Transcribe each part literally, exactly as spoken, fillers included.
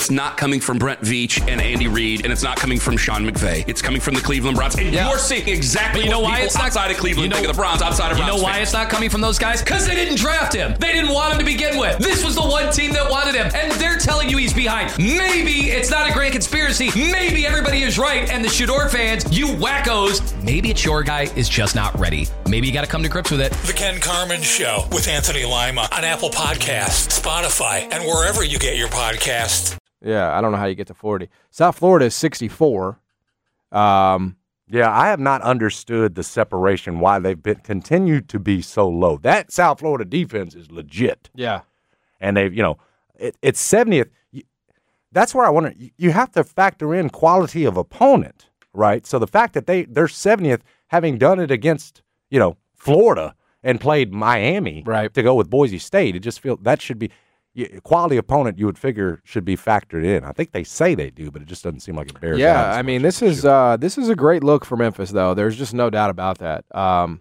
it's not coming from Brent Veach and Andy Reid, and it's not coming from Sean McVay. It's coming from the Cleveland Browns. And yeah. you're seeing exactly but you know what why people it's not, outside of Cleveland you know, think of the Browns, outside of Browns You know why fans. it's not coming from those guys? Because they didn't draft him. They didn't want him to begin with. This was the one team that wanted him, and they're telling you he's behind. Maybe it's not a grand conspiracy. Maybe everybody is right, and the Shador fans, you wackos, maybe it's your guy is just not ready. Maybe you got to come to grips with it. The Ken Carman Show with Anthony Lima on Apple Podcasts, Spotify, and wherever you get your podcasts. Yeah, I don't know how you get to forty. South Florida is sixty-four. Um, yeah, I have not understood the separation, why they've been continued to be so low. That South Florida defense is legit. Yeah. And they've, you know, it, it's seventieth. That's where I wonder, you have to factor in quality of opponent, right? So the fact that they, they're seventieth, having done it against, you know, Florida and played Miami right. to go with Boise State, it just feels that should be quality opponent. You would figure should be factored in. I think they say they do, but it just doesn't seem like it bears. Yeah, I mean this is uh, this is a great look for Memphis, though. There's just no doubt about that. Um,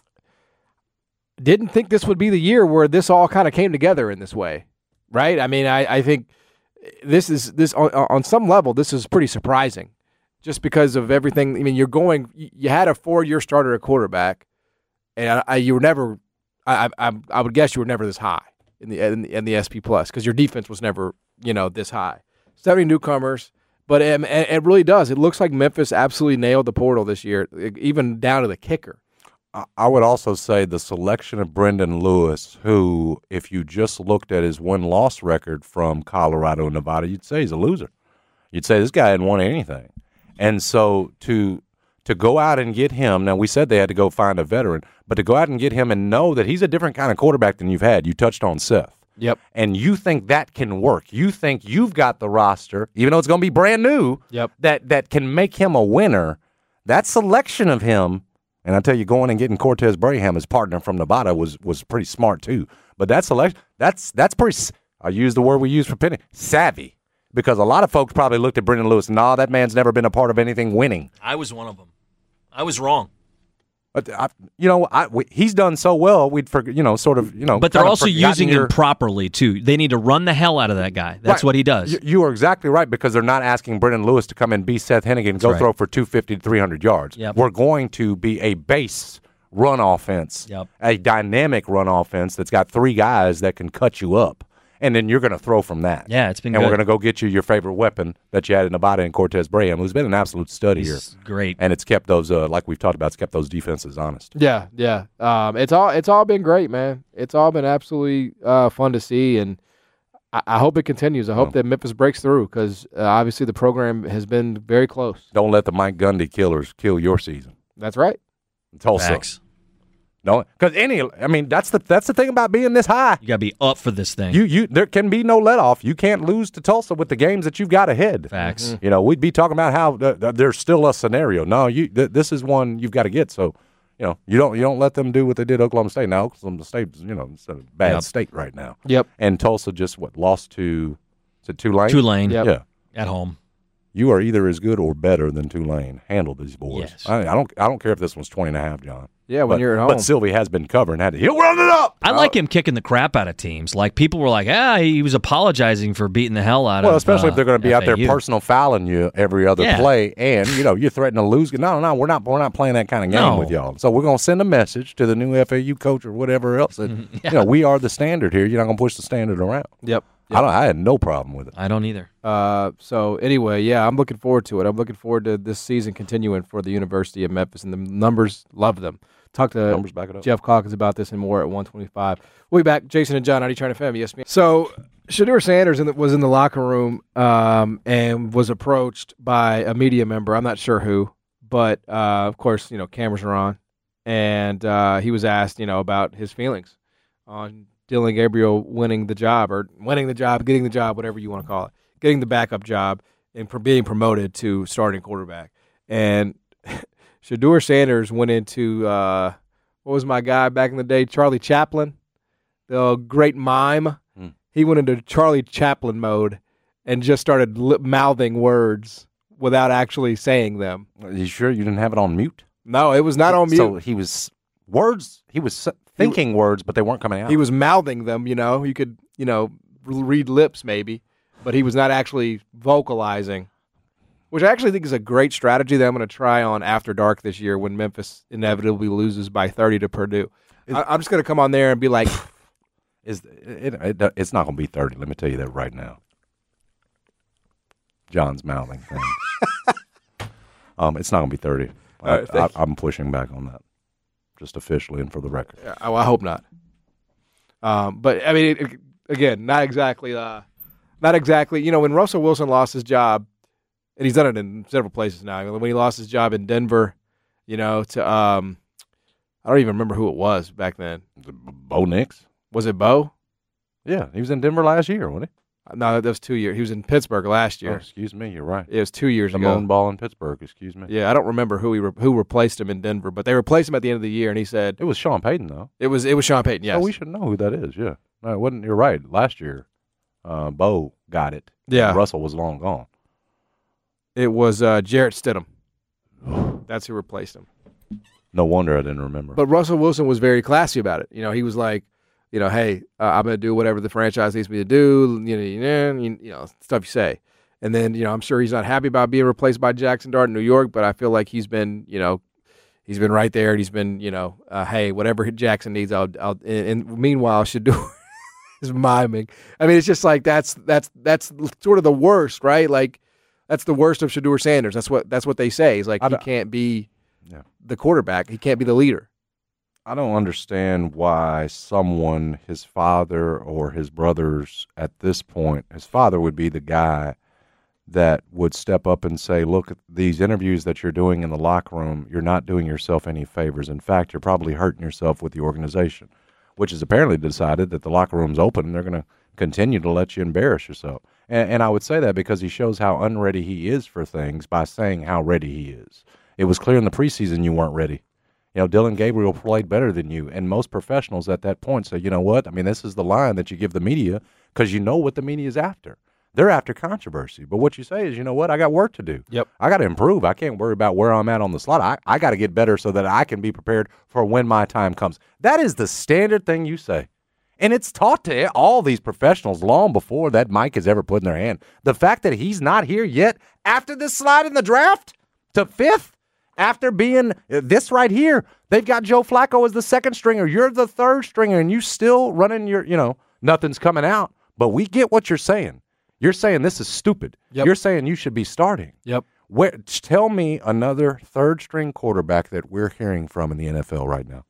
didn't think this would be the year where this all kind of came together in this way, right? I mean, I, I think this is this on, on some level this is pretty surprising, just because of everything. I mean, you're going. You had a four-year starter at quarterback. And I, I, you were never, I, I, I would guess you were never this high in the in the, in the S P Plus because your defense was never, you know, this high. seventy newcomers, but it, it really does. It looks like Memphis absolutely nailed the portal this year, even down to the kicker. I would also say the selection of Brendan Lewis, who, if you just looked at his win-loss record from Colorado and Nevada, you'd say he's a loser. You'd say this guy hadn't won anything, and so to. To go out and get him, now we said they had to go find a veteran, but to go out and get him and know that he's a different kind of quarterback than you've had. You touched on Seth. Yep. And you think that can work. You think you've got the roster, even though it's going to be brand new, yep. that, that can make him a winner. That selection of him, and I tell you, going and getting Cortez Braham as partner from Nevada was was pretty smart too. But that selection, that's, that's pretty, I use the word we use for Penny, savvy. Because a lot of folks probably looked at Brendan Lewis and, nah, that man's never been a part of anything winning. I was one of them. I was wrong. But I, you know, I, we, he's done so well. We'd forget, you know, sort of, you know. But they're also using your, him properly too. They need to run the hell out of that guy. That's right. what he does. You, you are exactly right because they're not asking Brendan Lewis to come and be Seth Hennigan and go right. throw for two fifty to three hundred yards. Yep. We're going to be a base run offense, yep. a dynamic run offense that's got three guys that can cut you up. And then you're going to throw from that. Yeah, it's been and good. And we're going to go get you your favorite weapon that you had in Nevada and Cortez Braham, who's been an absolute study He's here. Great. And it's kept those, uh, like we've talked about, it's kept those defenses honest. Yeah, yeah. Um, it's all it's all been great, man. It's all been absolutely uh, fun to see, and I, I hope it continues. I hope oh. that Memphis breaks through because uh, obviously the program has been very close. Don't let the Mike Gundy killers kill your season. That's right. Tulsa. Facts. No, because any, I mean, that's the that's the thing about being this high. You got to be up for this thing. You you there can be no let off. You can't lose to Tulsa with the games that you've got ahead. Facts. Mm-hmm. You know, we'd be talking about how uh, there's still a scenario. No, you th- this is one you've got to get. So, you know, you don't you don't let them do what they did Oklahoma State. Now Oklahoma State, you know, it's a bad yep. state right now. Yep. And Tulsa just what lost to is it Tulane? Tulane. Yep. Yeah. At home. You are either as good or better than Tulane. Handle these boys. Yes. I, I don't I don't care if this one's twenty and a half, John. Yeah, when but, you're at home. But Sylvie has been covering. Had to, he'll run it up. I like him kicking the crap out of teams. Like, people were like, ah, he was apologizing for beating the hell out well, of Well, especially uh, if they're going to be F A U. out there personal fouling you every other yeah. play, and you know you're threatening to lose. No, no, we're not. We're not playing that kind of game no. with y'all. So we're going to send a message to the new F A U coach or whatever else. That, yeah. You know, we are the standard here. You're not going to push the standard around. Yep. I, don't, I had no problem with it. I don't either. Uh, so anyway, yeah, I'm looking forward to it. I'm looking forward to this season continuing for the University of Memphis, and the numbers love them. Talk to numbers back it up. Jeff Calkins about this and more at one twenty-five. We'll be back. Jason and John, how are you trying to fam? Yes, me. So Shedeur Sanders in the, was in the locker room um, and was approached by a media member. I'm not sure who, but uh, of course, you know, cameras are on, and uh, he was asked, you know, about his feelings on Dylan Gabriel winning the job or winning the job, getting the job, whatever you want to call it, getting the backup job and for being promoted to starting quarterback. And Shedeur Sanders went into, uh, what was my guy back in the day, Charlie Chaplin, the great mime. Mm. He went into Charlie Chaplin mode and just started lip mouthing words without actually saying them. Are you sure you didn't have it on mute? No, it was not on mute. So he was words, he was thinking he, words, but they weren't coming out. He was mouthing them, you know. You could, you know, read lips maybe. but he was not actually vocalizing, which I actually think is a great strategy that I'm going to try on After Dark this year when Memphis inevitably loses by thirty to Purdue. I, I'm just going to come on there and be like, Is it, it, it's not going to be thirty. Let me tell you that right now. John's mouthing things. um, it's not going to be thirty. I, right, I, I'm pushing back on that, just officially and for the record. I, I hope not. Um, but I mean, it, again, not exactly, uh, not exactly. You know, when Russell Wilson lost his job, and he's done it in several places now. When he lost his job in Denver, you know, to um, I don't even remember who it was back then. Bo Nix. Was it Bo? Yeah, he was in Denver last year, wasn't he? No, that was two years. He was in Pittsburgh last year. Oh, excuse me, you're right. It was two years the ago. Moan Ball in Pittsburgh, excuse me. Yeah, I don't remember who he re- who replaced him in Denver, but they replaced him at the end of the year, and he said It was Sean Payton, though. it was it was Sean Payton. Yes, Oh, we should know who that is, yeah. No, it wasn't. You're right. Last year, uh, Bo got it. Yeah. Russell was long gone. it was uh, Jarrett Stidham. That's who replaced him. No wonder I didn't remember. But Russell Wilson was very classy about it. You know, he was like, you know, hey, uh, I'm going to do whatever the franchise needs me to do, you know, you know, you, you know, stuff you say. And then, you know, I'm sure he's not happy about being replaced by Jackson Dart in New York, but I feel like he's been, you know, he's been right there, and he's been, you know, uh, hey, whatever Jackson needs, I'll, I'll and, and meanwhile, Shedeur is miming. I mean, it's just like that's that's that's sort of the worst, right? Like that's the worst of Shedeur Sanders. That's what that's what they say. He's like he can't be yeah. the quarterback. He can't be the leader. I don't understand why someone, his father or his brothers at this point, his father would be the guy that would step up and say, look, these interviews that you're doing in the locker room, you're not doing yourself any favors. In fact, you're probably hurting yourself with the organization, which has apparently decided that the locker room's open and they're going to continue to let you embarrass yourself. And, and I would say that because he shows how unready he is for things by saying how ready he is. It was clear in the preseason you weren't ready. You know, Dylan Gabriel played better than you, and most professionals at that point say, you know what, I mean, this is the line that you give the media because you know what the media is after. They're after controversy. But what you say is, you know what, I got work to do. Yep. I got to improve. I can't worry about where I'm at on the slot. I, I got to get better so that I can be prepared for when my time comes. That is the standard thing you say. And it's taught to all these professionals long before that mic is ever put in their hand. The fact that he's not here yet after this slide in the draft to fifth, after being this right here, they've got Joe Flacco as the second stringer. You're the third stringer, and you still running your, you know, nothing's coming out. But we get what you're saying. You're saying this is stupid. Yep. You're saying you should be starting. Yep. Where, tell me another third-string quarterback that we're hearing from in the N F L right now,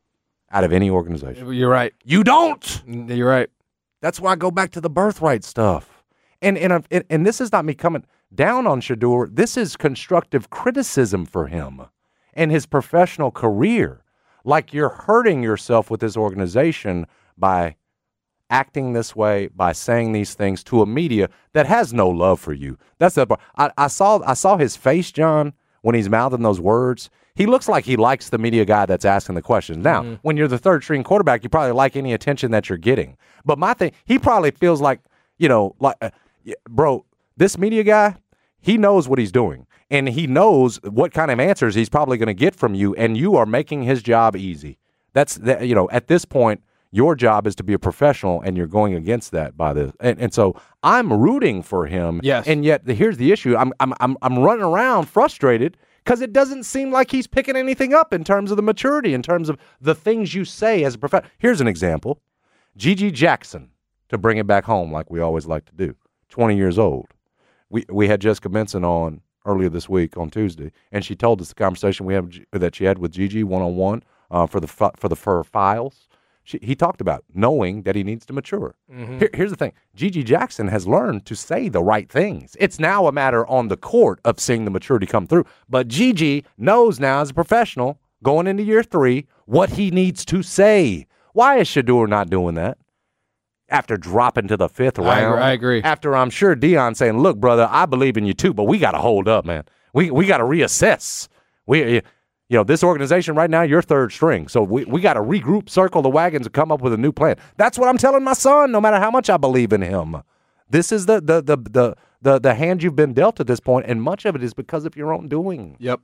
out of any organization. You're right. You don't. You're right. That's why I go back to the birthright stuff. And and and, and this is not me coming down on Shedeur. This is constructive criticism for him and his professional career. Like you're hurting yourself with this organization by acting this way, by saying these things to a media that has no love for you. That's the part. I, I saw I saw his face, John, when he's mouthing those words. He looks like he likes the media guy that's asking the questions. Now, mm-hmm. when you're the third string quarterback, you probably like any attention that you're getting. But my thing, he probably feels like, you know, like, uh, bro, this media guy, he knows what he's doing. And he knows what kind of answers he's probably going to get from you, and you are making his job easy. That's, that, you know, at this point, your job is to be a professional, and you're going against that by this. And, and so I'm rooting for him. Yes. And yet, here's the issue. I'm I'm I'm, I'm running around frustrated because it doesn't seem like he's picking anything up in terms of the maturity, in terms of the things you say as a professional. Here's an example. Gigi Jackson, to bring it back home like we always like to do, twenty years old. We we had Jessica Benson on earlier this week on Tuesday, and she told us the conversation we have that she had with Gigi one-on-one uh, for the for the for files. She, he talked about knowing that he needs to mature. Mm-hmm. Here, here's the thing. Gigi Jackson has learned to say the right things. It's now a matter on the court of seeing the maturity come through. But Gigi knows now as a professional, going into year three, what he needs to say. Why is Shedeur not doing that? After dropping to the fifth round. I agree. I agree. After I'm sure Deion saying, look, brother, I believe in you too, but we got to hold up, man. We we got to reassess. We You know, this organization right now, you're third string. So we, we got to regroup, circle the wagons, and come up with a new plan. That's what I'm telling my son, no matter how much I believe in him. This is the the the the the, the hand you've been dealt at this point, and much of it is because of your own doing. Yep.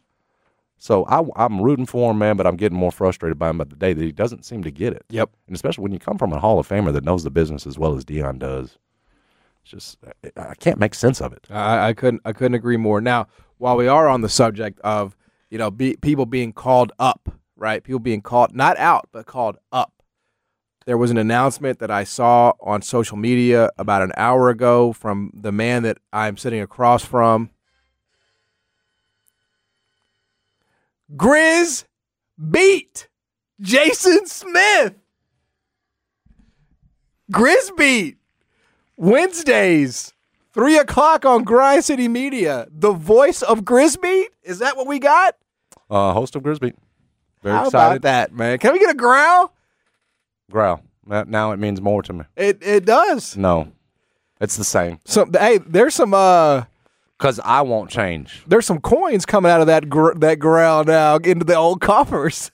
So I, I'm rooting for him, man, but I'm getting more frustrated by him by the day that he doesn't seem to get it. Yep. And especially when you come from a Hall of Famer that knows the business as well as Deion does. It's just I can't make sense of it. I, I couldn't I couldn't agree more. Now, while we are on the subject of you know be, people being called up, right? People being called not out but called up. There was an announcement that I saw on social media about an hour ago from the man that I'm sitting across from. Grizz beat Jason Smith. Grizz beat Wednesdays, three o'clock on Grind City Media. The voice of Grizz beat? Is that what we got? Uh, host of Grizz beat. Very How excited. about that, man? Can we get a growl? Growl. That, now it means more to me. It it does. No, it's the same. So hey, there's some uh, Because I won't change. there's some coins coming out of that gr- that growl now into the old coffers.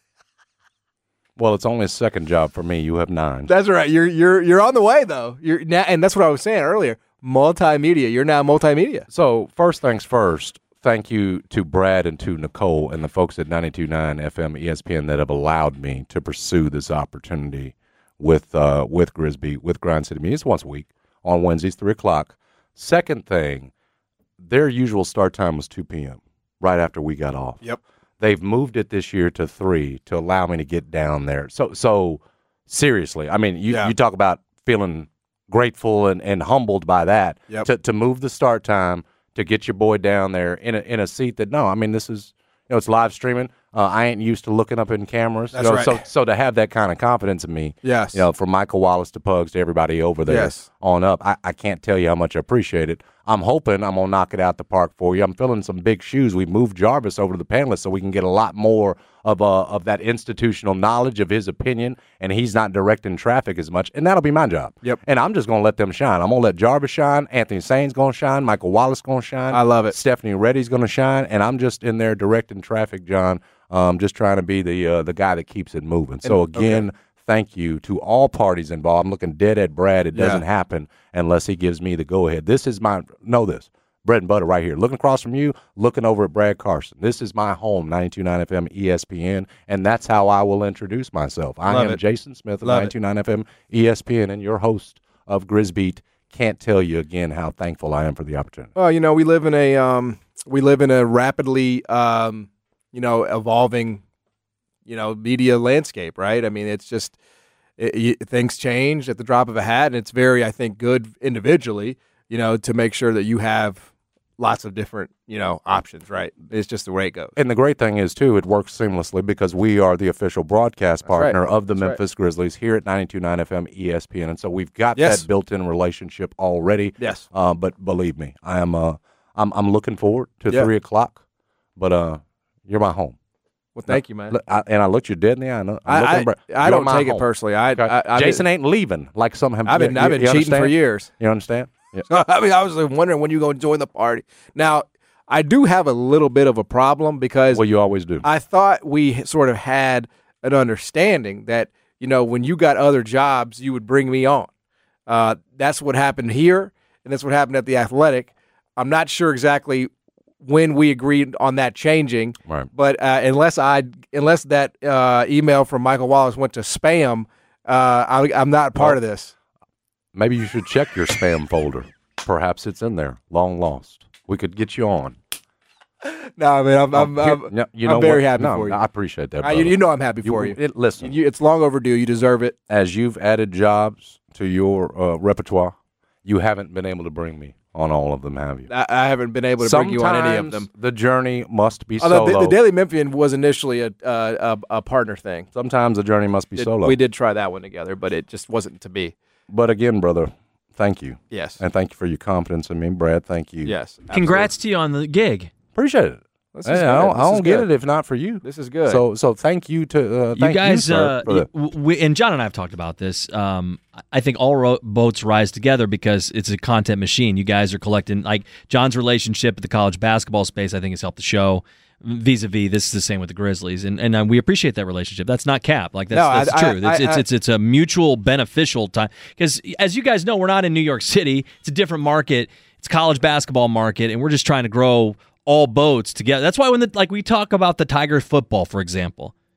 Well, it's only a second job for me. You have nine. That's right. You're you're you're on the way though. You're now, and that's what I was saying earlier. Multimedia. You're now multimedia. So first things first, thank you to Brad and to Nicole and the folks at ninety-two point nine F M E S P N that have allowed me to pursue this opportunity with uh, with Grisby, with Grind City Media. It's once a week on Wednesdays, three o'clock. Second thing, their usual start time was two p.m., right after we got off. Yep. They've moved it this year to three to allow me to get down there. So, so seriously, I mean, you, Yeah. you talk about feeling grateful and, and humbled by that. Yep. To to move the start time to get your boy down there in a in a seat that no, I mean this is you know it's live streaming. Uh, I ain't used to looking up in cameras. That's you know, right. So so to have that kind of confidence in me, Yes. you know, from Michael Wallace to Pugs to everybody over there Yes. on up, I, I can't tell you how much I appreciate it. I'm hoping I'm gonna knock it out the park for you. I'm filling some big shoes. We moved Jarvis over to the panelists so we can get a lot more of uh of that institutional knowledge of his opinion, and he's not directing traffic as much, and that'll be my job. Yep. And I'm just gonna let them shine. I'm gonna let Jarvis shine. Anthony Sain's gonna shine. Michael Wallace gonna shine. I love it. Stephanie Reddy's gonna shine, and I'm just in there directing traffic, John. Um, just trying to be the uh, the guy that keeps it moving. So again. Okay. Thank you to all parties involved. I'm looking dead at Brad. It doesn't Yeah. happen unless he gives me the go-ahead. This is my, know this, bread and butter right here. Looking across from you, looking over at Brad Carson. This is my home, ninety-two point nine F M E S P N, and that's how I will introduce myself. I Love am it. Jason Smith of Love ninety-two point nine F M E S P N and your host of Grizbeat. Can't tell you again how thankful I am for the opportunity. Well, you know, we live in a um, we live in a rapidly, um, you know, evolving, you know, media landscape, right? I mean, it's just it, it, things change at the drop of a hat, and it's very, I think, good individually, you know, to make sure that you have lots of different, you know, options, right? It's just the way it goes. And the great thing is, too, it works seamlessly because we are the official broadcast partner right. of the That's Memphis Grizzlies here at ninety-two point nine F M E S P N. And so we've got Yes. that built-in relationship already. Yes. Uh, but believe me, I am uh, I'm I'm looking forward to Yeah. three o'clock. But uh, you're my home. Well, thank you, man. Look, I, and I looked you dead in the eye. I'm looking I, I, bra- I you're don't my take it home. personally. I, Okay? I, I've Jason been, ain't leaving like some have. I've been, you, I've been you cheating understand? for years. You understand? Yeah. I mean, I was wondering when you going to join the party. Now, I do have a little bit of a problem because Well, you always do. I thought we sort of had an understanding that, you know, when you got other jobs, you would bring me on. Uh, that's what happened here, and that's what happened at the Athletic. I'm not sure exactly when we agreed on that changing, Right. but uh, unless I unless that uh, email from Michael Wallace went to spam, uh, I, I'm not part Well, of this. Maybe you should check your spam folder. Perhaps it's in there, long lost. We could get you on. No, I mean, I'm, I'm, Oh, here- I'm, no, you I'm know very what? happy No, for you. I appreciate that. Uh, you. brother. You know I'm happy for you. It, listen, You- It's long overdue. You deserve it. as you've added jobs to your uh, repertoire, you haven't been able to bring me on all of them, have you? I, I haven't been able to bring you on any of them. The journey must be Although solo. the, the Daily Memphian was initially a, a, a, a partner thing. Sometimes the journey must be It- solo. we did try that one together, but it just wasn't to be. But again, brother, thank you. Yes. And thank you for your confidence in me. Brad, thank you. Yes. Congrats to you on the gig. Appreciate it. This Hey, is I good. don't, I This is don't get good. it if not for you. This is good. So so thank you to uh, You thank guys, you, sir, uh, for the- y- we, and John and I have talked about this. Um, I think all ro- boats rise together because it's a content machine. You guys are collecting, like John's relationship with the college basketball space, I think has helped the show. Vis-a-vis, this is the same with the Grizzlies, and and uh, we appreciate that relationship. That's not cap, like that's, No, that's I- true. I- it's, it's I- it's it's a mutual beneficial time because, as you guys know, we're not in New York City. It's a different market. It's a college basketball market, and we're just trying to grow all boats together. That's why when the, like we talk about the Tiger football, for example,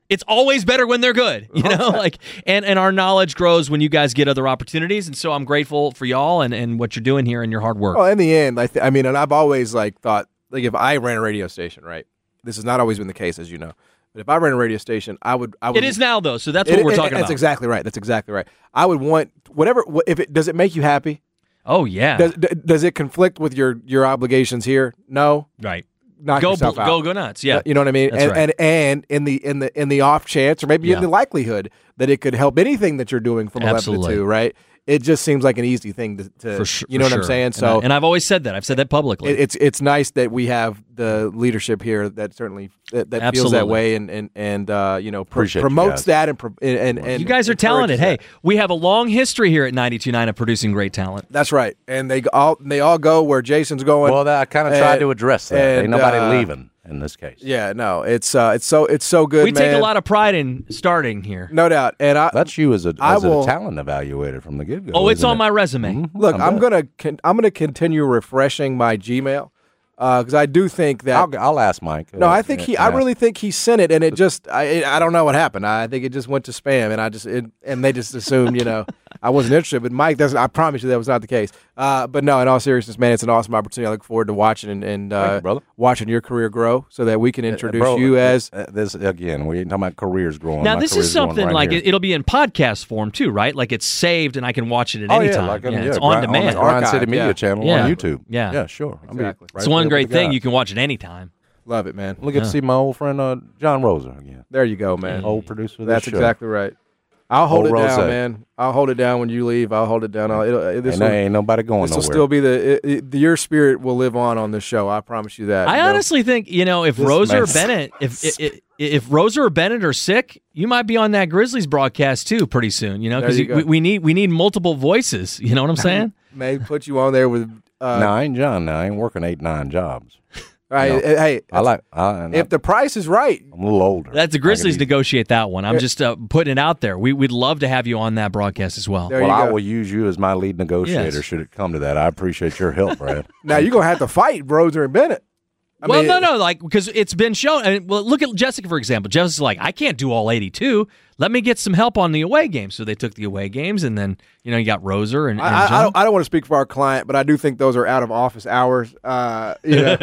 It's always better when they're good, you know, like, and, and our knowledge grows when you guys get other opportunities. And so I'm grateful for y'all and, and what you're doing here and your hard work. Well, in the end, I, th- I mean, and I've always like thought, like if I ran a radio station, right, this has not always been the case, as you know, but if I ran a radio station, I would, I would. It is now though. So that's what it, we're it, talking that's about. That's exactly right. That's exactly right. I would want whatever, if it, does it make you happy? Oh yeah. Does, does it conflict with your, your obligations here? No. Right. Knock go yourself out. go go nuts. Yeah, you know what I mean. That's and, right. and and in the in the in the off chance, or maybe Yeah. in the likelihood that it could help anything that you're doing from Absolutely. eleven to two, right? It just seems like an easy thing to, to For sure, you know for what I'm sure. saying. And So, I, and I've always said that. I've said that publicly. it, it's it's nice that we have the leadership here that certainly that, that feels that Absolutely. way and and and uh, you know pr- Appreciate you promotes guys. that and pro- and and you guys are encourages talented. Hey, that. we have a long history here at ninety-two point nine of producing great talent. That's right. And they all they all go where Jason's going. Well, that, I kind of tried And- to address that. Ain't and, nobody uh, leaving in this case. yeah, no, it's uh, it's so it's so good. We take man. a lot of pride in starting here. no doubt. And I That's you as a, I as will- a talent evaluator from the get go. Oh, it's on my resume. Look, I I'm bet. gonna con- I'm gonna continue refreshing my Gmail because I do think that. I'll, I'll ask Mike. no, uh, I think he. I ask. really think he sent it, and it just. I I don't know what happened. I think it just went to spam, and I just it, and they just assumed, you know, I wasn't interested. But Mike doesn't. I promise you that was not the case. Uh, but no, in all seriousness, man, it's an awesome opportunity. I look forward to watching and, and Thank uh, you, brother. watching your career grow, so that we can introduce Bro, you as. uh, this again. We ain't talking about careers growing. Now My this career's is growing something right like here. it, it'll be in podcast form too, right? Like it's saved and I can watch it at Oh any yeah, time. like, um, yeah, yeah, it's Grind- on demand. the Grind Archive, City Media yeah. Channel Yeah. on YouTube. Yeah. yeah, sure. I'll be Exactly. right it's one there great with the thing. guys. You can watch it anytime. Love it, man. Look at see my old friend uh, John Rosa again, There you go, man. old producer. Of That's this show. exactly right. I'll hold Old it down, Rose. man. I'll hold it down when you leave. I'll hold it down. I'll, it'll, it- this Ain't, will, ain't nobody going this will nowhere. still be the it, it, your spirit will live on on this show. I promise you that. I You know? honestly think, you know, if This Rosa or man's- Bennett, if, if if if Rosa or Bennett are sick, you might be on that Grizzlies broadcast too pretty soon. You know, There because you go. we, we need we need multiple voices. You know what I'm saying? may put you on there with. Uh, no, I ain't John. Now I ain't working eight nine jobs. Hey, No. hey, I like. I, and if the price is right, I'm a little older. That's the I Grizzlies can be- negotiate that one. I'm just uh, putting it out there. We we'd love to have you on that broadcast as well. there Well, you I go. will use you as my lead negotiator Yes. should it come to that. I appreciate your help, Brad. Now you're gonna have to fight Roser and Bennett. I well, mean, no, no, like because it's been shown. I mean, well, look at Jessica for example. Jessica's like, I can't do all eighty-two. Let me get some help on the away games. So they took the away games, and then you know you got Roser and, and I, I, I John. don't. I don't want to speak for our client, but I do think those are out of office hours. Uh, you know,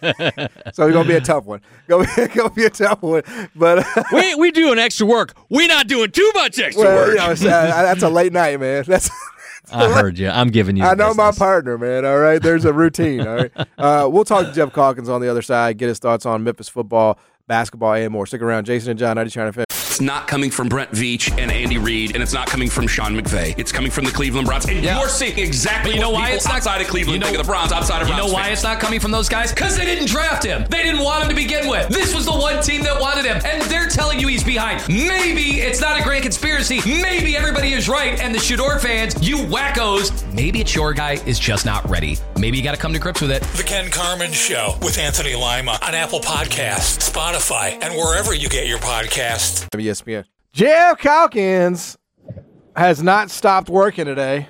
so it's gonna be a tough one. Gonna be, gonna be a tough one. But we we doing extra work. We not doing too much extra well, work. you know, it's, uh, that's a late night, man. That's. I heard you. I'm giving you. I the know my business. partner, man. All right, there's a routine. All right, uh, we'll talk to Jeff Calkins on the other side. Get his thoughts on Memphis football, basketball, and more. Stick around, Jason and John. ninety trying to finish. It's not coming from Brent Veach and Andy Reid, and it's not coming from Sean McVay. It's coming from the Cleveland Browns. And Yeah. you're seeing exactly But you know what why people it's not- outside of Cleveland you know- think of the Browns, outside of You Browns know why fans. it's not coming from those guys? Because they didn't draft him. They didn't want him to begin with. This was the one team that wanted him, and they're telling you he's behind. Maybe it's not a grand conspiracy. Maybe everybody is right, and the Shador fans, you wackos, maybe it's your guy is just not ready. Maybe you got to come to grips with it. The Ken Carmen Show with Anthony Lima on Apple Podcasts, Spotify, and wherever you get your podcasts. E S P N. Jeff Calkins has not stopped working today.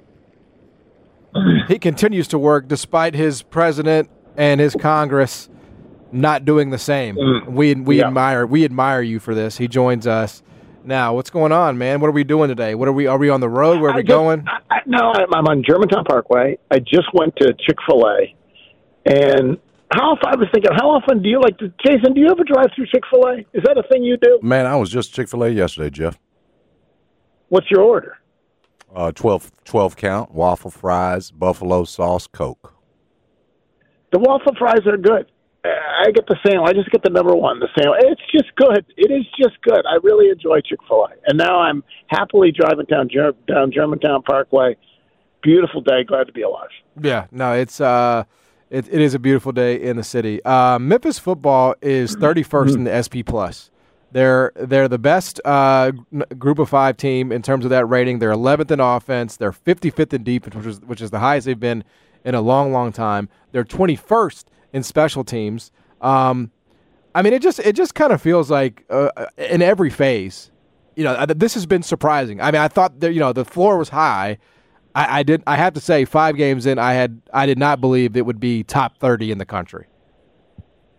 He continues to work despite his president and his Congress not doing the same. We we Yeah. admire we admire you for this. He joins us now. What's going on, man? What are we doing today? What are we? Are we on the road? Where are we I just- going? I, I, no, I'm, I'm on Germantown Parkway. I just went to Chick-fil-A, and how often, I was thinking, how often do you like to, Jason, do you ever drive through Chick-fil-A? Is that a thing you do? Man, I was just Chick-fil-A yesterday, Jeff. What's your order? Uh, twelve, twelve count, waffle fries, buffalo sauce, Coke. The waffle fries are good. Uh, I get the same. I just get the number one, the same. It's just good. It is just good. I really enjoy Chick-fil-A. And now I'm happily driving down, Ger- down Germantown Parkway. Beautiful day. Glad to be alive. Yeah, no, it's uh, it, it is a beautiful day in the city. Uh, Memphis football is thirty-first in the S P plus. They're they're the best uh, n- group of five team in terms of that rating. They're eleventh in offense. They're fifty-fifth in defense, which is which is the highest they've been in a long, long time. They're twenty-first in special teams. Um, I mean, it just it just kind of feels like uh, in every phase, you know, this has been surprising. I mean, I thought that, you know, the floor was high. I, I did. I have to say, five games in, I had I did not believe it would be top thirty in the country.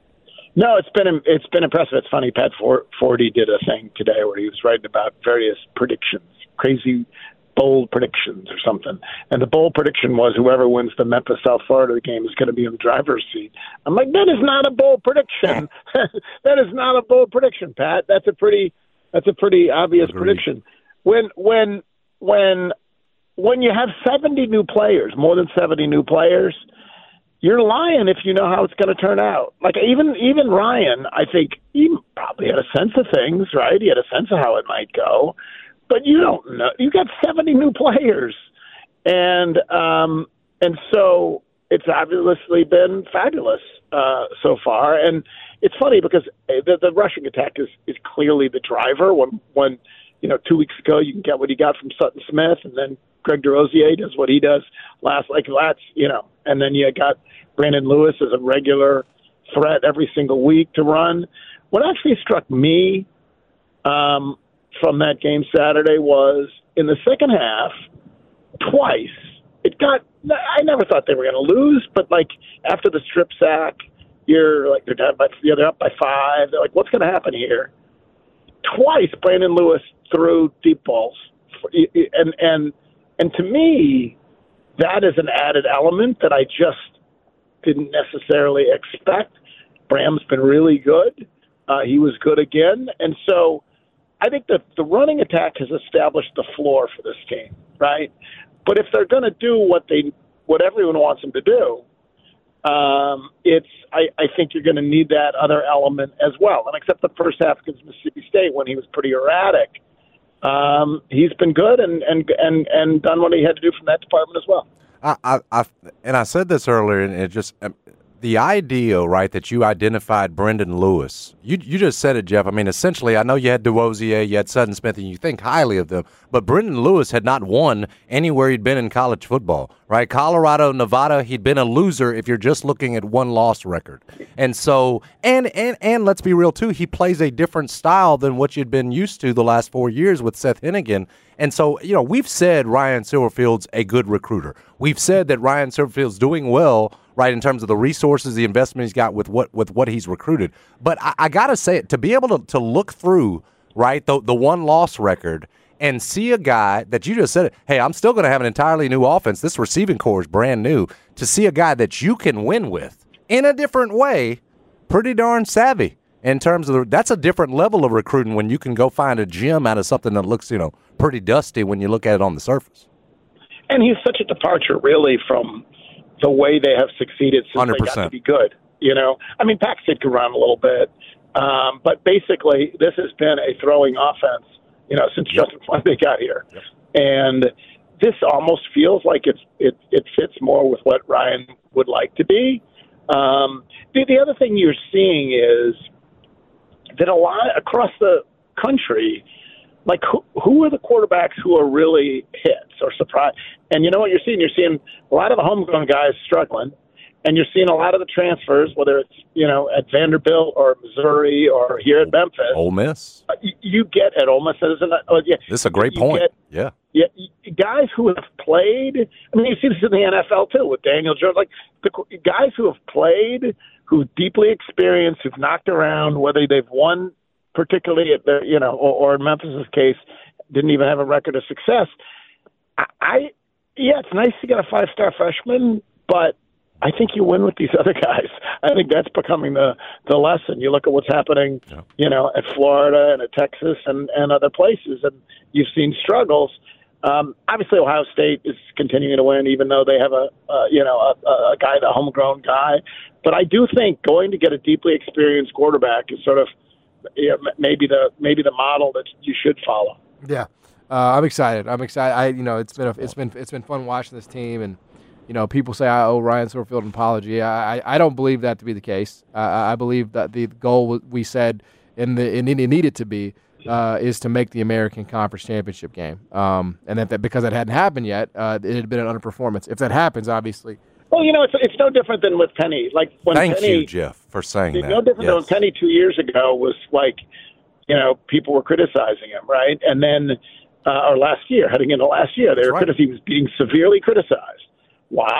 No, it's been it's been impressive. It's funny. Pat Forty did a thing today where he was writing about various predictions, crazy, bold predictions or something. And the bold prediction was whoever wins the Memphis South Florida game is going to be in the driver's seat. I'm like, that is not a bold prediction. That is not a bold prediction, Pat. That's a pretty that's a pretty obvious Agreed. prediction. When when when when you have seventy new players, more than seventy new players, you're lying if you know how it's going to turn out. Like even even Ryan, I think he probably had a sense of things, right? He had a sense of how it might go, but you don't know. You got seventy new players, and um, and so it's obviously been fabulous uh, so far. And it's funny because the, the rushing attack is, is clearly the driver. When when you know two weeks ago you can get what he got from Sutton Smith, and then Greg DeRosier does what he does last. Like that's you know, and then you got Brandon Lewis as a regular threat every single week to run. What actually struck me um, from that game Saturday was in the second half, twice, it got, I never thought they were going to lose, but like after the strip sack, you're like, they're down by, yeah, they're up by five. They're like, what's going to happen here? Twice, Brandon Lewis threw deep balls. And, and, and to me, that is an added element that I just didn't necessarily expect. Bram's been really good. Uh, he was good again. And so I think that the running attack has established the floor for this team, right? But if they're going to do what they, what everyone wants them to do, um, it's, I, I think you're going to need that other element as well. And except the first half against Mississippi State when he was pretty erratic, um, he's been good and, and, and, and done what he had to do from that department as well. I, I, I, and I said this earlier, and it just um, the idea, right, that you identified Brendan Lewis. You you just said it, Jeff. I mean, essentially, I know you had DeRosier, you had Sutton Smith, and you think highly of them, but Brendan Lewis had not won anywhere he'd been in college football, right? Colorado, Nevada, he'd been a loser if you're just looking at one-loss record. And so, and, and, and let's be real, too, he plays a different style than what you'd been used to the last four years with Seth Hennigan. And so, you know, we've said Ryan Silverfield's a good recruiter. We've said that Ryan Silverfield's doing well, right, in terms of the resources, the investment he's got with what with what he's recruited. But I, I got to say it, to be able to, to look through, right, the, the one-loss record and see a guy that you just said, hey, I'm still going to have an entirely new offense. This receiving core is brand new. To see a guy that you can win with in a different way, pretty darn savvy. In terms of the, that's a different level of recruiting when you can go find a gem out of something that looks, you know, pretty dusty when you look at it on the surface. And he's such a departure, really, from the way they have succeeded since one hundred percent. They got to be good. You know, I mean, Paxton could run a little bit, um, but basically, this has been a throwing offense, you know, since yep. Justin Fuente got here, yep. and this almost feels like it's it it fits more with what Ryan would like to be. Um, the, the other thing you're seeing is that a lot across the country, like who, who are the quarterbacks who are really hits or surprise? And you know what you're seeing? You're seeing a lot of the homegrown guys struggling, and you're seeing a lot of the transfers, whether it's, you know, at Vanderbilt or Missouri or here at Memphis. Ole Miss. Uh, you, you get at Ole Miss. Uh, yeah, this is a great point. Get, yeah. Yeah, guys who have played. I mean, you see this in the N F L too with Daniel Jones. Like the guys who have played, who've deeply experienced, who've knocked around, whether they've won, particularly at the, you know, or, or in Memphis's case, didn't even have a record of success. I, I yeah, it's nice to get a five-star freshman, but I think you win with these other guys. I think that's becoming the, the lesson. You look at what's happening, yeah. you know, at Florida and at Texas and, and other places, and you've seen struggles. Um, obviously, Ohio State is continuing to win, even though they have a, uh, you know, a, a guy, the homegrown guy. But I do think going to get a deeply experienced quarterback is sort of, you know, maybe the maybe the model that you should follow. Yeah, uh, I'm excited. I'm excited. I, you know, it's been a, it's been it's been fun watching this team, and you know, people say I owe Ryan Silverfield an apology. I, I, I don't believe that to be the case. Uh, I believe that the goal we said in the it needed to be. Uh, is to make the American Conference Championship game. Um, and that, that because that hadn't happened yet, uh, it had been an underperformance. If that happens, obviously. Well, you know, it's it's no different than with Penny. Like when Thank Penny, you, Jeff, for saying it's that. No different yes. than when Penny two years ago was like, you know, people were criticizing him, right? And then, uh, or last year, heading into last year, they That's were right. criticizing, he was being severely criticized. Why?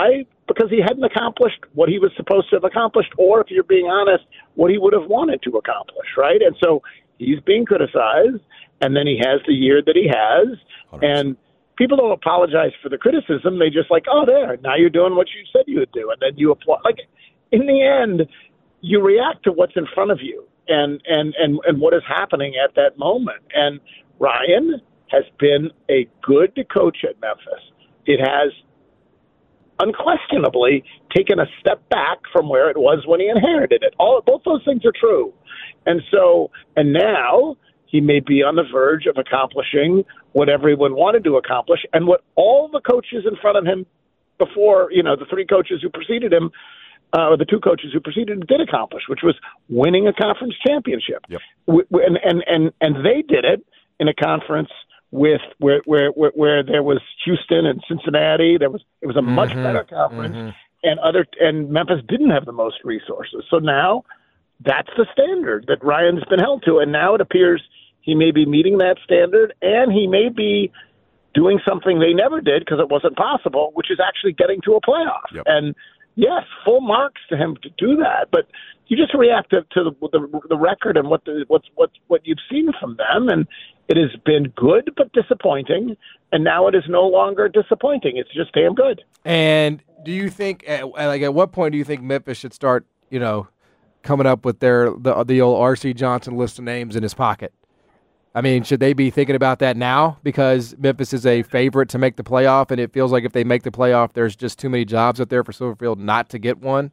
because he hadn't accomplished what he was supposed to have accomplished, or if you're being honest, what he would have wanted to accomplish, right? And so he's being criticized, and then he has the year that he has, one hundred percent. And people don't apologize for the criticism. They just like, oh, there, now you're doing what you said you would do, and then you apply. Like, in the end, you react to what's in front of you and, and, and, and what is happening at that moment. And Ryan has been a good coach at Memphis. It has unquestionably taken a step back from where it was when he inherited it. All both those things are true. And so, and now he may be on the verge of accomplishing what everyone wanted to accomplish and what all the coaches in front of him before, you know, the three coaches who preceded him, uh, or the two coaches who preceded him did accomplish, which was winning a conference championship. Yep. And, and, and, and they did it in a conference with where, where where where there was Houston and Cincinnati. There was it was a much mm-hmm, better conference, mm-hmm. and other and Memphis didn't have the most resources. So now that's the standard that Ryan's been held to, and now it appears he may be meeting that standard, and he may be doing something they never did because it wasn't possible, which is actually getting to a playoff. Yep. And yes, full marks to him to do that, but you just react to, to the, the the record and what the what's what what you've seen from them, and it has been good but disappointing, and now it is no longer disappointing. It's just damn good. And do you think, like, at what point do you think Memphis should start, you know, coming up with their the the old R C Johnson list of names in his pocket? I mean, should they be thinking about that now because Memphis is a favorite to make the playoff, and it feels like if they make the playoff, there's just too many jobs out there for Silverfield not to get one?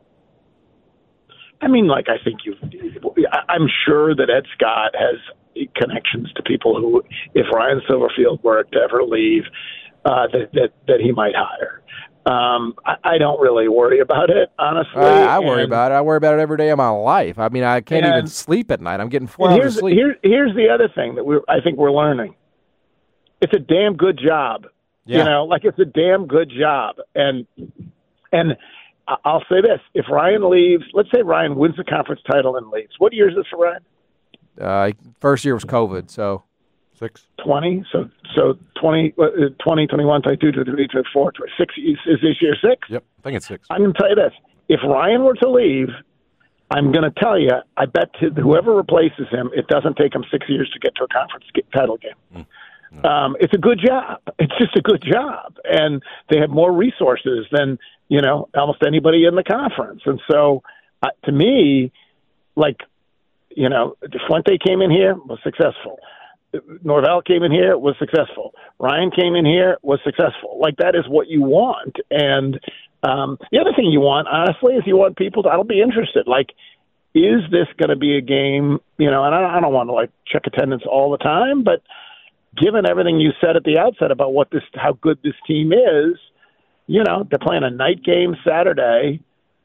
I mean, like, I think you I'm sure that Ed Scott has connections to people who, if Ryan Silverfield were to ever leave, uh, that, that that he might hire. Um, I, I don't really worry about it, honestly. Uh, I worry and, about it. I worry about it every day of my life. I mean, I can't and, even sleep at night. I'm getting four hours here's, of sleep. Here, here's the other thing that we I think we're learning. It's a damn good job. Yeah. You know, like it's a damn good job. And and I'll say this: if Ryan leaves, let's say Ryan wins the conference title and leaves. What year is this for Ryan? Uh, first year was COVID, so six. twenty. So so twenty, twenty, twenty-one, twenty-two, twenty-three, twenty-four, twenty-six. Is this year six? Yep, I think it's six. I'm going to tell you this: if Ryan were to leave, I'm going to tell you, I bet to whoever replaces him, it doesn't take him six years to get to a conference title game. Mm. No. Um, it's a good job. It's just a good job, and they have more resources than you know almost anybody in the conference. And so, uh, to me, like you know, Fuente came in here, was successful. Norvell came in here, was successful. Ryan came in here, was successful. Like that is what you want. And um, the other thing you want, honestly, is you want people to. I'll be interested. Like, is this going to be a game? You know, and I, I don't want to like check attendance all the time, but given everything you said at the outset about what this, how good this team is, you know, they're playing a night game Saturday.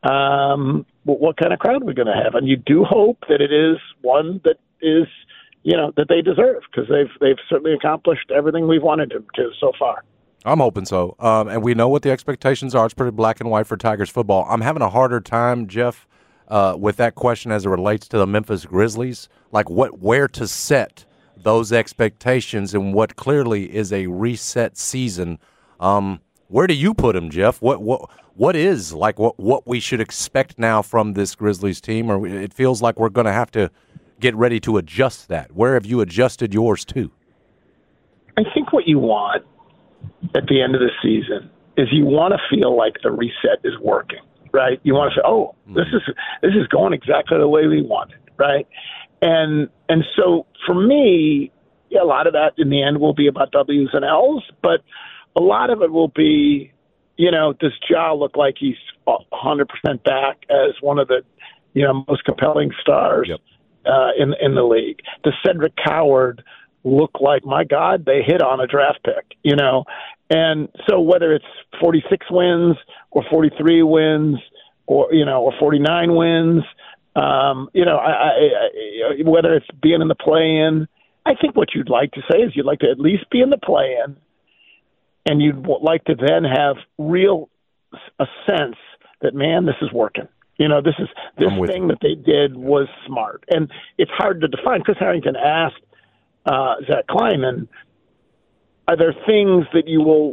Um, what, what kind of crowd are we going to have? And you do hope that it is one that is, you know, that they deserve because they've they've certainly accomplished everything we've wanted them to so far. I'm hoping so. Um, and we know what the expectations are. It's pretty black and white for Tigers football. I'm having a harder time, Jeff, uh, with that question as it relates to the Memphis Grizzlies. Like what, where to set those expectations and what clearly is a reset season. Um, where do you put them, Jeff? What what what is like what what we should expect now from this Grizzlies team? Or it feels like we're going to have to get ready to adjust that. Where have you adjusted yours to? I think what you want at the end of the season is you want to feel like the reset is working, right? You want to say, oh, this is this is going exactly the way we want it, right? And and so for me, yeah, a lot of that in the end will be about W's and L's, but a lot of it will be, you know, does Ja look like he's one hundred percent back as one of the, you know, most compelling stars yep. uh, in in the league? Does Cedric Coward look like, my God, they hit on a draft pick, you know? And so whether it's forty-six wins or forty-three wins or, you know, or forty-nine wins, um, you know, I, I, I, whether it's being in the play-in, I think what you'd like to say is you'd like to at least be in the play-in, and you'd like to then have real a sense that, man, this is working. You know, this is this thing you. that they did was smart. And it's hard to define. Chris Harrington asked uh, Zach Kleiman, are there things that you will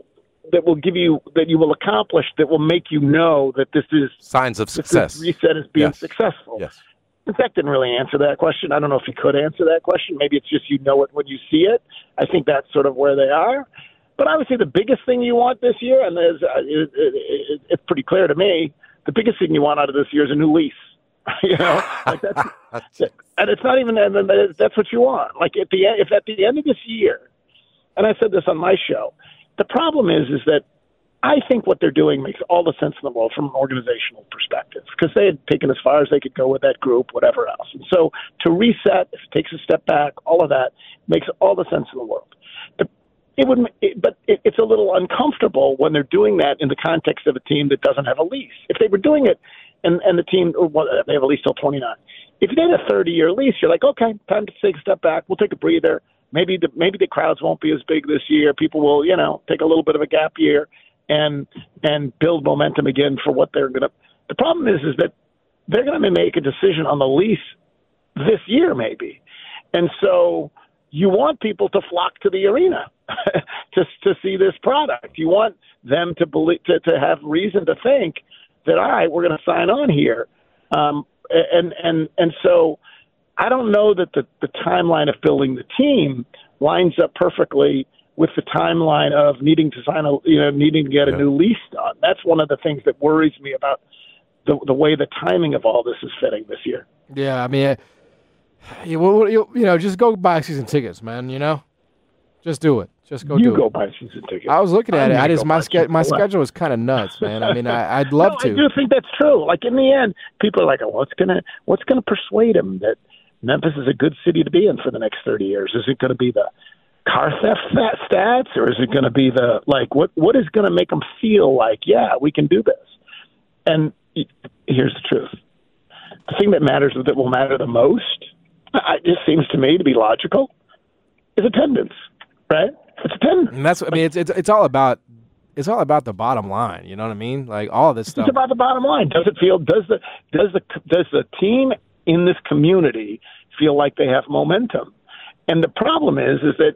that will give you that you will accomplish that will make you know that this is signs of this success. reset is being yes. successful. Yes. Zach didn't really answer that question. I don't know if he could answer that question. Maybe it's just you know it when you see it. I think that's sort of where they are. But I would say the biggest thing you want this year, and there's, uh, it, it, it, it's pretty clear to me, the biggest thing you want out of this year is a new lease. you know, like that's, and it's not even and that's what you want. Like at the end, if at the end of this year, and I said this on my show, the problem is is that I think what they're doing makes all the sense in the world from an organizational perspective because they had taken as far as they could go with that group, whatever else. And so to reset, if it takes a step back, all of that makes all the sense in the world. But it would, it, but it, it's a little uncomfortable when they're doing that in the context of a team that doesn't have a lease. If they were doing it, and and the team, well, they have a lease till twenty-nine. If you had a thirty-year lease, you're like, okay, time to take a step back. We'll take a breather. Maybe the maybe the crowds won't be as big this year. People will, you know, take a little bit of a gap year and and build momentum again for what they're going to. The problem is, is that they're going to make a decision on the lease this year, maybe, and so you want people to flock to the arena to to see this product. You want them to believe to, to have reason to think that all right, we're going to sign on here, um, and and and so I don't know that the the timeline of building the team lines up perfectly with the timeline of needing to sign a, you know, needing to get yeah. a new lease done. That's one of the things that worries me about the the way the timing of all this is fitting this year. Yeah, I mean, you, you, you know, just go buy season tickets, man. You know, just do it. Just go you do it. You go buy season tickets. I was looking at I'm it. I just my ske- my tickets. schedule is kind of nuts, man. I mean, I, I'd love no, to. I do think that's true. Like in the end, people are like, oh, what's gonna what's gonna persuade them that Memphis is a good city to be in for the next thirty years? Is it going to be the car theft stats, or is it going to be the like what what is going to make them feel like, yeah, we can do this? And here's the truth: the thing that matters, that will matter the most, it just seems to me to be logical, is attendance, right? It's attendance. And that's I mean, it's it's it's all about it's all about the bottom line. You know what I mean? Like all of this stuff. It's about the bottom line. Does it feel? Does the does the does the team in this community feel like they have momentum? And the problem is, is that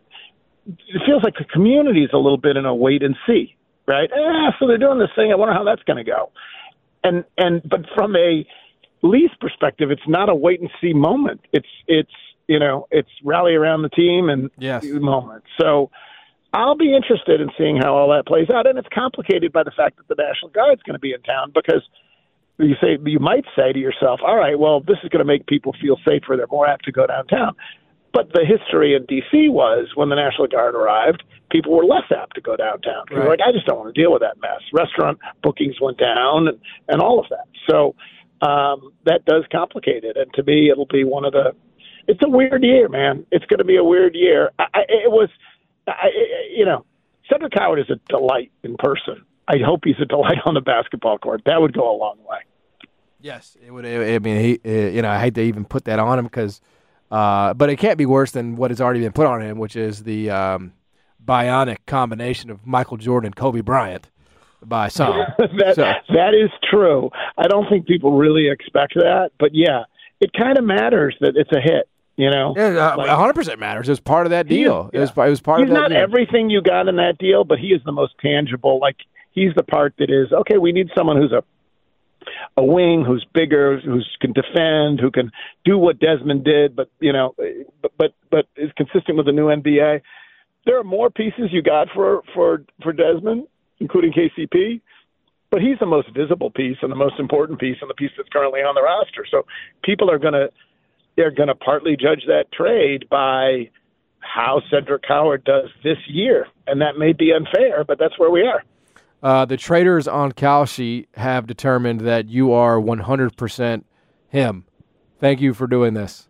it feels like the community is a little bit in a wait and see, right? Ah, so they're doing this thing. I wonder how that's going to go. And and but from a lease perspective, it's not a wait and see moment. It's it's you know it's rally around the team and yes. moment. So I'll be interested in seeing how all that plays out. And it's complicated by the fact that the National Guard's going to be in town because. You say you might say to yourself, all right, well, this is going to make people feel safer. They're more apt to go downtown. But the history in D C was when the National Guard arrived, people were less apt to go downtown. They were like, I just don't want to deal with that mess. Restaurant bookings went down and, and all of that. So um, that does complicate it. And to me, it'll be one of the – it's a weird year, man. It's going to be a weird year. I, I, it was I, – you know, Cedric Howard is a delight in person. I hope he's a delight on the basketball court. That would go a long way. Yes, it would. I mean, he, you know, I hate to even put that on him because, uh, but it can't be worse than what has already been put on him, which is the um, bionic combination of Michael Jordan and Kobe Bryant by some. that, so. that is true. I don't think people really expect that, but yeah, it kind of matters that it's a hit. You know, yeah, one hundred percent matters. It was part of that deal. Is, yeah. it, was, it was part he's of that. He's not deal. everything you got in that deal, but he is the most tangible. Like. He's the part that is, okay, we need someone who's a a wing, who's bigger, who can defend, who can do what Desmond did, but, you know, but but, but is consistent with the new N B A. There are more pieces you got for, for, for Desmond, including K C P, but he's the most visible piece and the most important piece and the piece that's currently on the roster. So people are going to they're going to partly judge that trade by how Cedric Howard does this year, and that may be unfair, but that's where we are. Uh, the traders on Kalshi have determined that you are one hundred percent him. Thank you for doing this.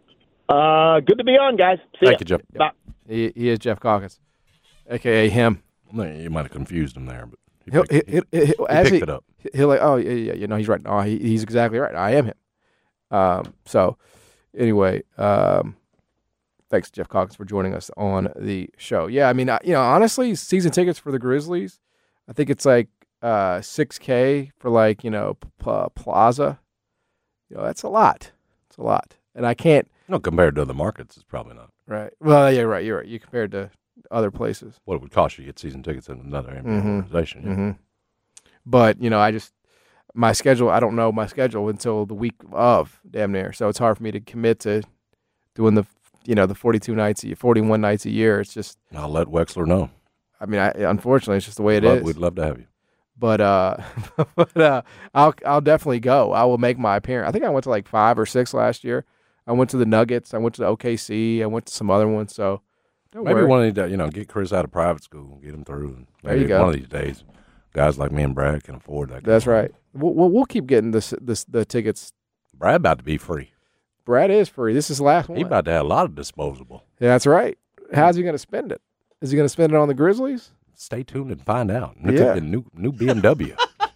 Uh, good to be on, guys. See Thank ya. you, Jeff. Bye. He, he is Jeff Calkins, a k a him. You might have confused him there, but he he'll, picked, he'll, he'll, he, he'll, he picked he, it up. He'll like, oh, yeah, yeah, you know, he's right. No, he, he's exactly right. I am him. Um, so, anyway, um, thanks, Jeff Calkins, for joining us on the show. Yeah, I mean, you know, honestly, season tickets for the Grizzlies, I think it's like uh, six K for like, you know, P- Plaza. You know, that's a lot. It's a lot. And I can't. No, compared to other markets, it's probably not. Right. Well, yeah, right. You're right. You compared to, other places. What it would cost you to get season tickets in another N B A Mm-hmm. organization. Yeah. Mm-hmm. But, you know, I just, my schedule, I don't know my schedule until the week of, damn near. So it's hard for me to commit to doing the, you know, the forty-two nights, a year, forty-one nights a year. It's just. I'll let Wexler know. I mean, I, unfortunately, it's just the way it love, is. We'd love to have you. But uh, but uh, I'll I'll definitely go. I will make my appearance. I think I went to like five or six last year. I went to the Nuggets. I went to the O K C. I went to some other ones. So don't maybe worry. one of these, you know, get Chris out of private school and get him through. And There you maybe go. one of these days, guys like me and Brad can afford that. That's right. We'll, we'll we'll keep getting this this the tickets. Brad about to be free. Brad is free. This is the last one. He about to have a lot of disposable. Yeah, that's right. How's he going to spend it? Is he going to spend it on the Grizzlies? Stay tuned and find out. Look Yeah. at the new new B M W.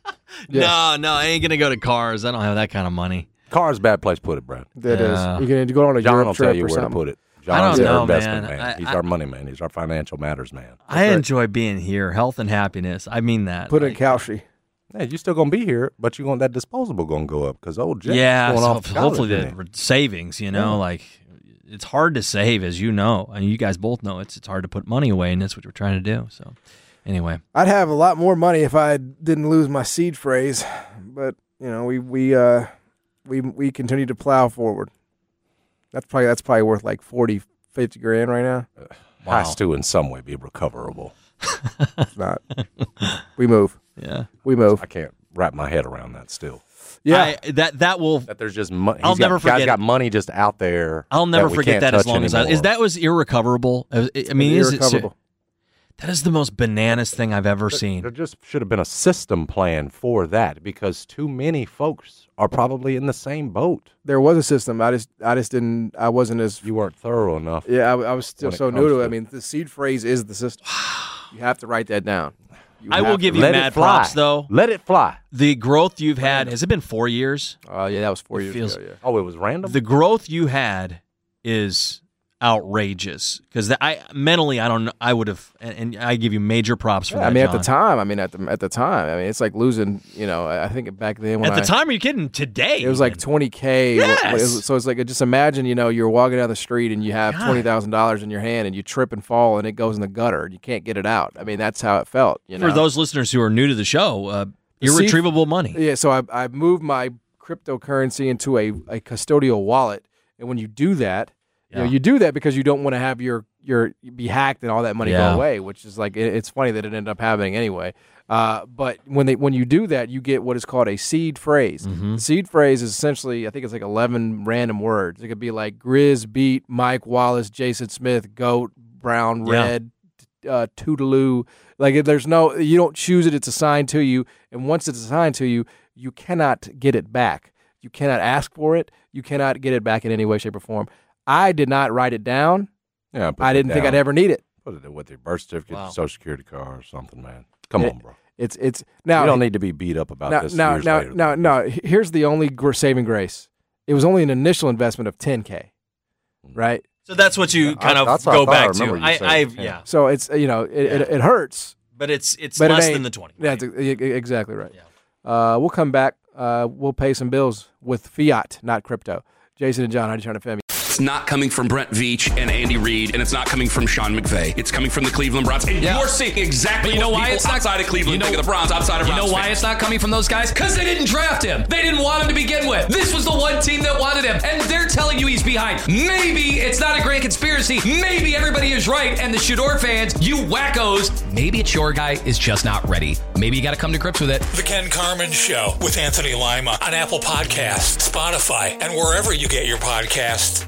No, no, I ain't gonna go to cars. I don't have that kind of money. Car's a bad place to put it, Brad. That Yeah. is. You're going to go on a John Europe will trip tell you or where something. to put it. I John's don't our know, investment man. man. I- He's I- our money man. He's our financial matters man. I right. enjoy being here, health and happiness. I mean that. Put it in Like, Kalshi. Hey, you still gonna be here, but you want that disposable gonna go up because old Jack's yeah, going so off. to hopefully college, the isn't he? savings. You know, Yeah. like it's hard to save, as you know, and you guys both know it's it's hard to put money away, and that's what we're trying to do. So, anyway, I'd have a lot more money if I didn't lose my seed phrase, but you know, we we uh we we continue to plow forward. That's probably that's probably worth like forty, fifty grand right now. Has to in some way be recoverable. It's not. We move. yeah, We move. I can't wrap my head around that still. Yeah. I, that that will. That there's just money. I'll never got, forget Guys got it. money just out there. I'll never that we forget can't that as touch long as I. anymore. Is that was irrecoverable? I I mean, is it? irrecoverable. That is the most bananas thing I've ever There seen. just should have been a system plan for that because too many folks are probably in the same boat. There was a system. I just I just didn't. I wasn't as. You weren't thorough enough. Yeah, I, I was still when it so comes new to to- it. I mean, the seed phrase is the system. You have to write that down. You I have will to. give you Let mad it fly. props, though. Let it fly. The growth you've had, has it been four years? Oh yeah, that was four It years feels- ago. Yeah. Oh, it was random. The growth you had is outrageous because I mentally I don't know I would have and, and I give you major props for Yeah, that. I mean, John. at the time. I mean, at the at the time. I mean, it's like losing. You know, I I think back then when At the I, time, are you kidding? Today, it was like even. twenty K. Yes! So it's like, just imagine, you know, you're walking down the street and you have God. twenty thousand dollars in your hand and you trip and fall and it goes in the gutter and you can't get it out. I mean, that's how it felt. You know? for those listeners who are new to the show, uh, The seed- irretrievable money. Yeah, so I, I moved my cryptocurrency into a, a custodial wallet. And when you do that, you know, Yeah. you do that because you don't want to have your, your be hacked and all that money Yeah. go away, which is like, it, it's funny that it ended up happening anyway. Uh, but when they when you do that, you get what is called a seed phrase. Mm-hmm. The seed phrase is essentially, I think it's like eleven random words. It could be like Grizz, Beat, Mike Wallace, Jason Smith, Goat, Brown, Yeah. Red, uh, Toodaloo. Like if there's no, you don't choose it; it's assigned to you. And once it's assigned to you, you cannot get it back. You cannot ask for it. You cannot get it back in any way, shape, or form. I did not write it down. yeah, put I it didn't think down. I'd ever need it. Put it with your birth certificate, Wow. your social security card, or something, man. Come It- on, bro. It's it's now. you don't need to be beat up about now, this. now, years now, later. now, now, he- here's the only gr- saving grace. It was only an initial investment of ten K, right? So that's what you kind I- of that's what I go thought I back to. remember you I, saying. I've Yeah. yeah, So it's uh, you know it, it, it hurts, but it's it's but it less ain't- than the twenty. That's e- e- exactly right. Uh, we'll come back. Uh, we'll pay some bills with fiat, not crypto. Jason and John, how do you trying to film me? It's not coming from Brent Veach and Andy Reid, and it's not coming from Sean McVay. It's coming from the Cleveland Browns. And Yeah. you're seeing exactly But you know what why people it's not- outside of Cleveland you know- think of the Browns, outside of You Browns know why fans. it's not coming from those guys? Because they didn't draft him. They didn't want him to begin with. This was the one team that wanted him, and they're telling you he's behind. Maybe it's not a grand conspiracy. Maybe everybody is right, and the Shador fans, you wackos, maybe it's your guy is just not ready. Maybe you got to come to grips with it. The Ken Carmen Show with Anthony Lima on Apple Podcasts, Spotify, and wherever you get your podcasts.